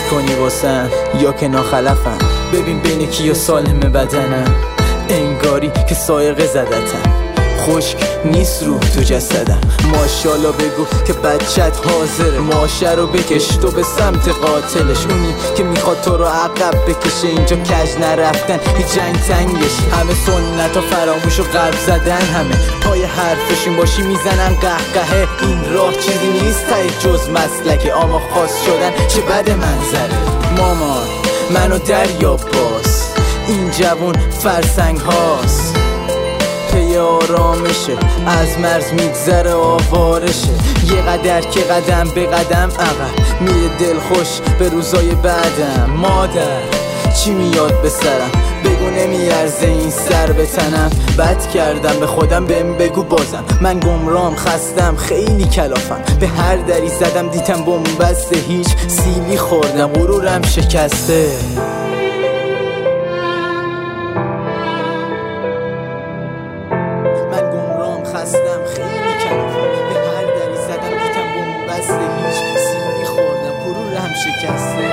میکنی واسم یا که ناخلفم؟ ببین بین کیا سالم بدنم، انگاری که سایقه زدتم. خشک نیست روح تو جسدم، ماشالله بگو که بچت حاضره. ماشه رو بکش تو به سمت قاتلش، اونی که میخواد تو رو عقب بکشه. اینجا کج نرفتن هی جنگ تنگش، همه سنت ها فراموش و قلب زدن، همه پای حرفشون باشی میزنن قهقهه. این راه چیزی نیست ته جز مسلکه، اما خاص شدن چه بد منظره. مامان منو دریاب باز، این جوون فرسنگ هاست، پی آرامشه، از مرز میگذره آوارشه. یه قدر که قدم به قدم عقب میره دل خوش به روزای بعدم. مادر چی میاد به سرم؟ بگو نمیارزه این سر به تنم. بد کردم به خودم بهم بگو بازم. من گمرام خستم خیلی کلافم، به هر دری زدم دیدم بن‌بسته، هیچ سیلی خوردم غرورم شکسته. خستم خیلی کلافم، به هر دری زدم دیدم بن‌بسته، هیچ سیلی خوردم غرورم شکسته.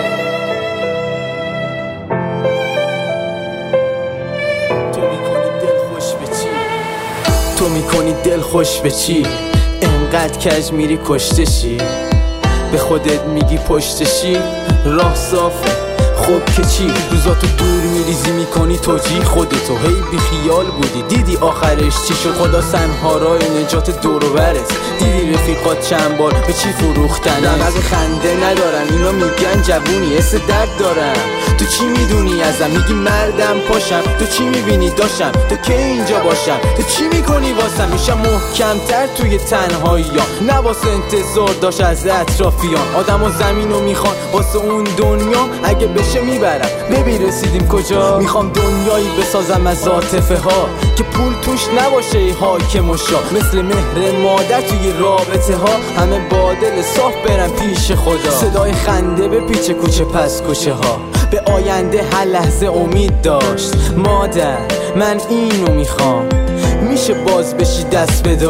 تو میکنی دل خوش به چی؟ انقدر کج میری کشتشی، به خودت میگی پشتشی. راه صافه خب که چی؟ روزاتو دور میریزی میکنی توجی خودتو، هی بی خیال بودی دیدی آخرش چی شد. خدا سنها رای نجات دور و برت، دیدی رفیقات چند بار به چی فروختن. دماغ خنده ندارن اینا میگن جوونی، حس درد دارم. تو چی میدونی ازم؟ میگی مردم پاشم، تو چی میبینی داشم؟ تو که اینجا باشم؟ تو چی میکنی واسم؟ میشم محکمتر توی تنهایی ها، نه واسه انتظار داشت از اطرافیان. آدم و زمینو میخوان واسه اون دنیا، اگه بشه میبرم. ببین رسیدیم کجا؟ میخوام دنیایی بسازم از عاطفه ها که پول توش نباشه حاکم و شاه. مثل مهر مادر توی رابطه ها، همه با دل صاف برن پیش خدا. صدای خنده به پیچ کوچه پس کوچه ها، به آینده هر لحظه امید داشت. مادر من اینو میخوام، میشه باز بشی دست بده.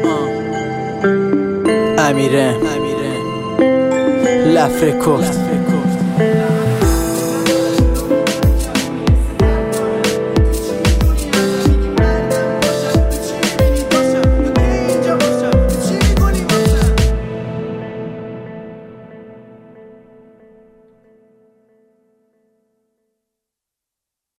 امیره لفره کرد.